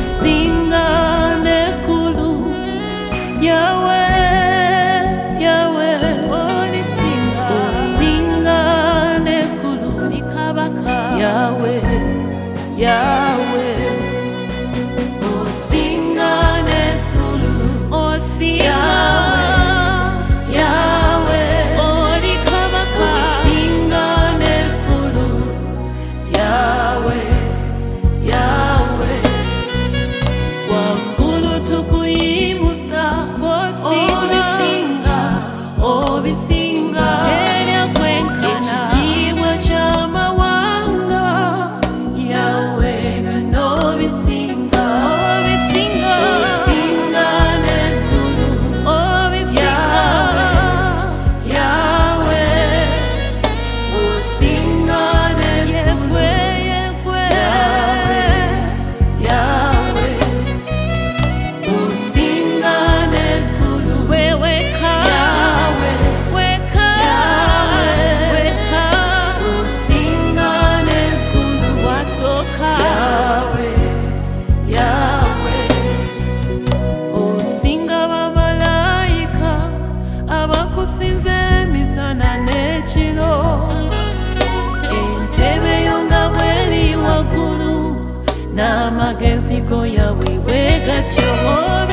osingane kulu Yahweh, Yahweh, osingane kulu Yahweh, Yahweh, osingane kulu Yahweh, osingane kulu Yahweh, Yahweh, wakulu tukuyimusa obisinga tenya kwenkana ekitiibwa ky'amawanga Yahweh byonna obisinga osingane kulu Yahweh, osingane kulu Yahweh, osingane kulu osingane kulu Yahweh, osinga bamalayika abakusinze emisana n'ekiro entebe yo nga bw'eri waggulu n'amagezi go Yahweh bwe gatyo